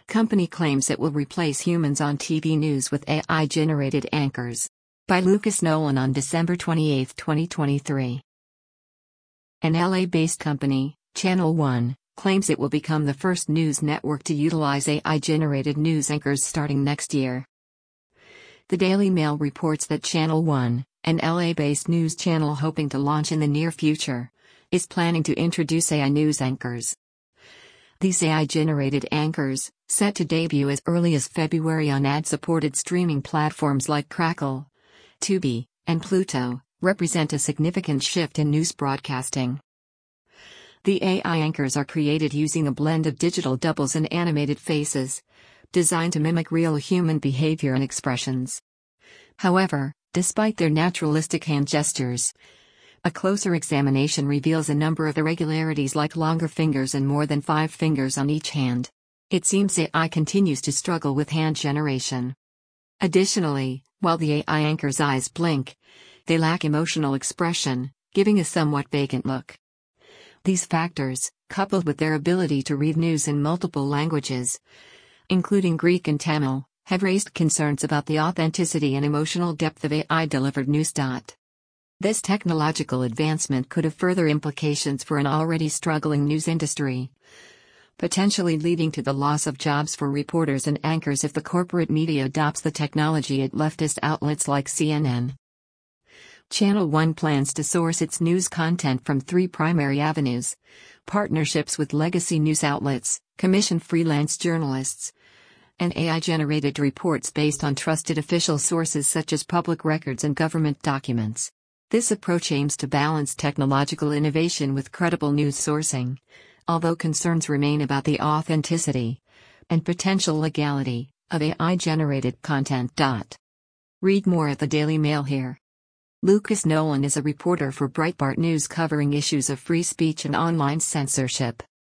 Company claims it will replace humans on TV news with AI-generated anchors. By Lucas Nolan on December 28, 2023. An LA-based company, Channel One, claims it will become the first news network to utilize AI-generated news anchors starting next year. The Daily Mail reports that Channel One, an LA-based news channel hoping to launch in the near future, is planning to introduce AI news anchors. These AI-generated anchors, set to debut as early as February on ad-supported streaming platforms like Crackle, Tubi, and Pluto, represent a significant shift in news broadcasting. The AI anchors are created using a blend of digital doubles and animated faces, designed to mimic real human behavior and expressions. However, despite their naturalistic hand gestures, a closer examination reveals a number of irregularities like longer fingers and more than 5 fingers on each hand. It seems AI continues to struggle with hand generation. Additionally, while the AI anchor's eyes blink, they lack emotional expression, giving a somewhat vacant look. These factors, coupled with their ability to read news in multiple languages, including Greek and Tamil, have raised concerns about the authenticity and emotional depth of AI-delivered news. This technological advancement could have further implications for an already struggling news industry, potentially leading to the loss of jobs for reporters and anchors if the corporate media adopts the technology at leftist outlets like CNN. Channel One plans to source its news content from 3 primary avenues: partnerships with legacy news outlets, commission freelance journalists, and AI-generated reports based on trusted official sources such as public records and government documents. This approach aims to balance technological innovation with credible news sourcing, although concerns remain about the authenticity and potential legality of AI-generated content. Read more at the Daily Mail here. Lucas Nolan is a reporter for Breitbart News covering issues of free speech and online censorship.